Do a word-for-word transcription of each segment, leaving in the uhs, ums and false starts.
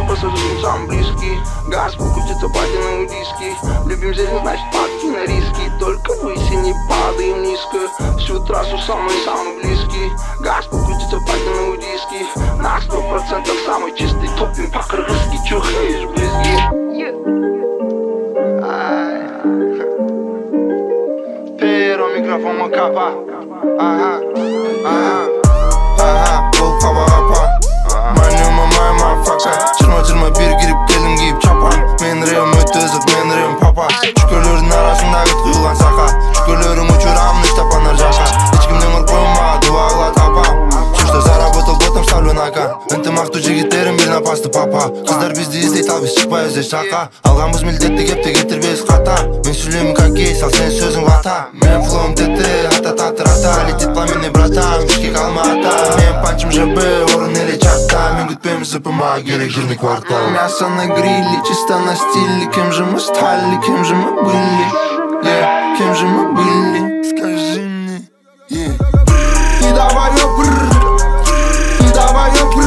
пассажирам самый близкий. Газ покрутится падены у диски. Любим зелень, значит падки на риски. Только выси не падаем низко. Всю трассу самый-самый близкий. Газ покрутится падены у диски. На сто процентов самый чистый топим по-кыргызски. Чухаешь близки. Pero микрофон макапа. Ага, ага, ага, бұл қаба қапа. Маню мамай мафака. Жиырма жиырма бір кіріп келдім киіп чапан. Мен рем өте ызық, мен рем папа. Шүкірлердің арасында күт құйылған сақа. Шүкірлерім учурамын іштапан ар жақа. Ешкімнен ұрпыма дуағыла тапам. Что заработал ботом ставлю на кон. Ынтымақты жігіттерім бір напасты папа. Қыздар бізді іздейді ал біз шықпай іздей шақа. Алғанбыз милдетті кепті кетірбес қата. Мен сөйлеймін как есть, ал сен сөзің вата. Мен флоум тетті, ата-та-та-та. Летит пламенный братан, бішкек алматы. Мен панчым жабы, орын еле чатта. Мен күтпеймін зыпыма, керек жирный квартал. Мясо на гриле, чисто на стиле. Кем же мы стали, кем же мы были? Yeah, кем же мы были? Скажи мне, yeah. Не давай опр. Не давай опр,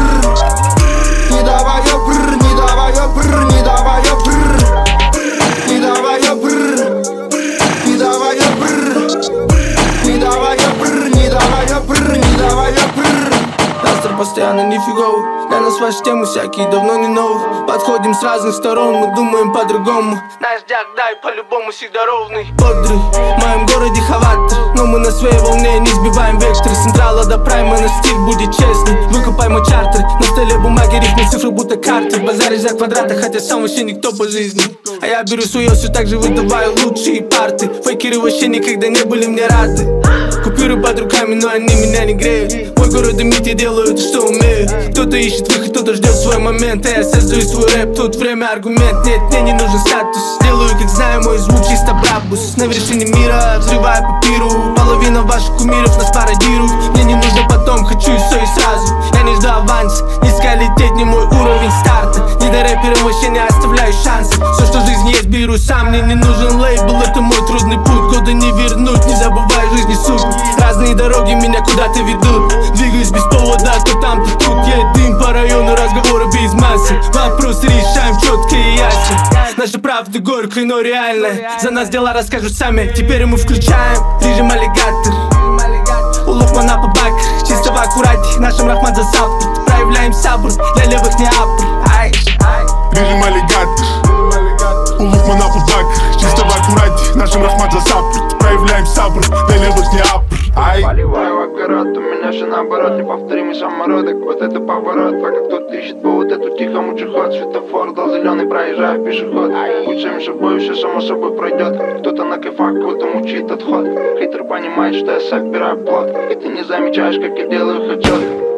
не давай опр, не давай опр, не давай опр, не давай опр, не давай опр, не давай опр, не давай опр, не давай опр. Настроь постоянно нифиговый. Для нас ваши темы всякие давно не новые. Подходим с разных сторон, мы думаем по-другому. Наш дяк дай по-любому всегда ровный. Бодрый, в моем городе хаватор. Но мы на своей волне не сбиваем вектор. С централа до прайма на стиль будет честный. Выкупай мой чартер. На столе бумаги, рифмы, цифры будто карты. Базаришь за квадраты, хотя сам вообще никто по жизни. А я беру свое, все так же выдаваю лучшие парты. Фейкеры вообще никогда не были мне рады. Купюры под руками, но они меня не греют. Мой город дымит, я делаю то, что умею. Кто-то ищет выход, кто-то ждет свой момент. А я создаю свой рэп, тут время аргумент. Нет, мне не нужен статус. Делаю, как знаю, мой звук чисто брабус. На вершине мира, взрываю по пиру. Половина ваших кумиров нас пародирует. Мне не нужно потом, хочу и все и сразу. Я не жду аванс, низко лететь не мой уровень старта. Не до рэперам вообще не оставляю шансы. Все, что в жизни есть, беру сам. Мне не нужен лейбл, это мой трудный путь. Года не вернуть, не забывай жизни суть. Разные дороги меня куда-то ведут. Двигаюсь без повода, то там, то тут. Я дым по району, разговоры без массы. Вопросы решаем четко и ясно. Наша правда горькая, но реальная. За нас дела расскажут сами. Теперь мы включаем режим аллигатор. У Лукмана по бакр, чисто в аккурате. Нашим Рахман за саппорт. Проявляем сабр, для левых не апр. Режим аллигатор. У Лукмана по бакр, чисто в аккурате. Нашим Рахман за саппорт. Проявляем сабр, для левых не апр. Поливаю в огород, у меня же наоборот. Неповторимый самородок, вот это поворот. Пока кто-то ищет повод, эту тихо мучу ход. Светофор дал зеленый, проезжаю пешеход. Будь самим собой, все само собой пройдет. Кто-то на кайфах, кто-то мучит отход. Хейтер понимает, что я собираю плод. И ты не замечаешь, как я делаю хоть